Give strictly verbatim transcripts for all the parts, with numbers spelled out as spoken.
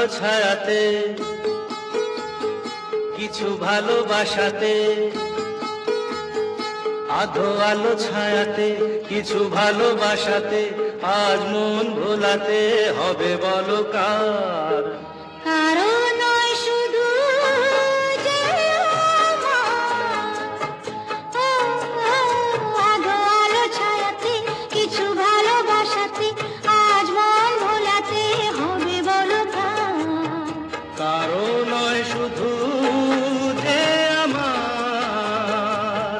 আলো ছায়াতে, কিছু ভালোবাসাতে, আধো আলো ছায়াতে, কিছু ভালোবাসাতে, আজ মন ভোলাতে হবে বলো কার? কারো নয় শুধু যে আধো আলো ছায়াতে, কিছু ভালোবাসাতে, আজ মন ভোলাতে হবে বলো কার? কারো নয় শুধু যে আমার।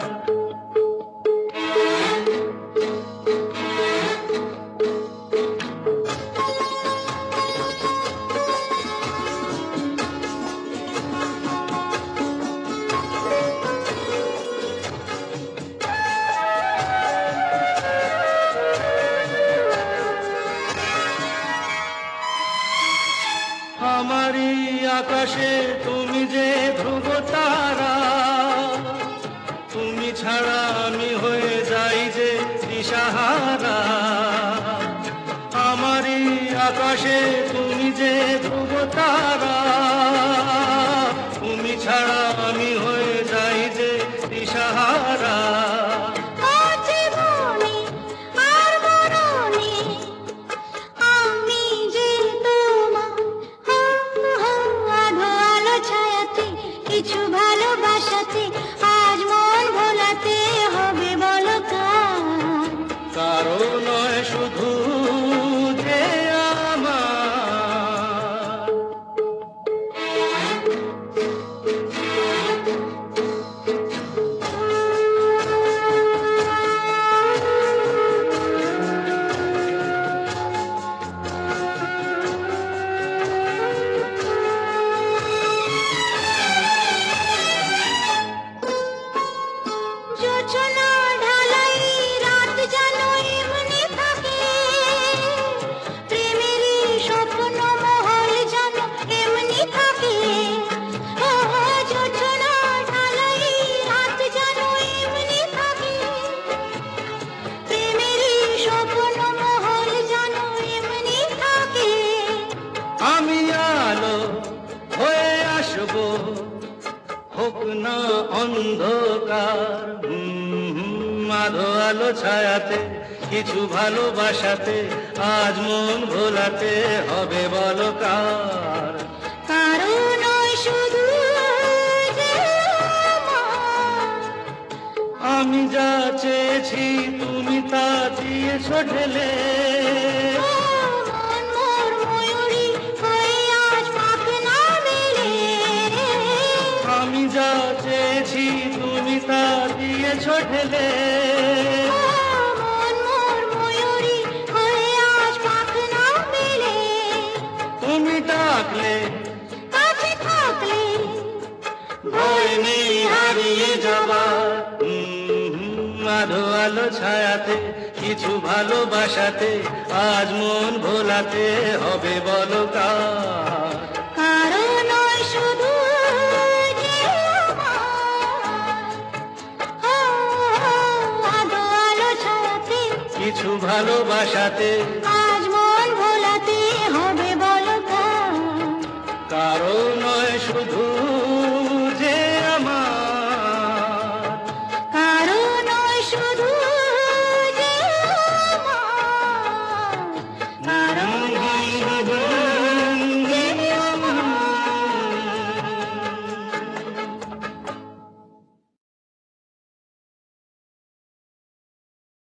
আমারই আকাশে তুমি যে ধ্রুব তারা, তুমি ছাড়া আমি হয়ে যাই যে দিশাহারা। আমারই আকাশে তুমি যে ধ্রুব তারা, তুমি ছাড়া আমি হয়ে যাই যে দিশাহারা। কিছু ভালোবাসাতে, আজ মন ভোলাতে হবে বলো কার? কারো নয় শুধু যে আমার। যোচনা ঢালাই রাত যেন এমনি থাকে, প্রেমেরই স্বপ্ন মহল যেন এমনি থাকে। ও যোচনা ঢালাই রাত যেন এমনি থাকে, প্রেমেরই স্বপ্ন মহল যেন এমনি থাকে। আমি আলো হয়ে আসবো, হোক না অন্ধকার। হুম, আধো আলো ছায়াতে, কিছু ভালোবাসাতে, আজ মন ভোলাতে হবে বলো কার? কারো নয় শুধু যে আমার। আমি যা চেয়েছি তুমি তা দিয়েছো ঢেলে, মন মোর ময়ূরী হয়ে আজ পাখ না মেলে। আমি যা চেয়েছি তুমি তা দিয়েছো ঢেলে। মন মোর ময়ূরী হয়ে আজ পাখ না মেলে। তুমি ডাকলে কাছে থাকলে ভয় নেই হারিয়ে যাবার। হুম, আধো আলো ছায়াতে, কিছু ভালোবাসাতে, আজ মন ভোলাতে হবে বলো কার? কারো নয় শুধু যে আমার। আধো আলো ছায়াতে, কিছু ভালোবাসাতে, আজ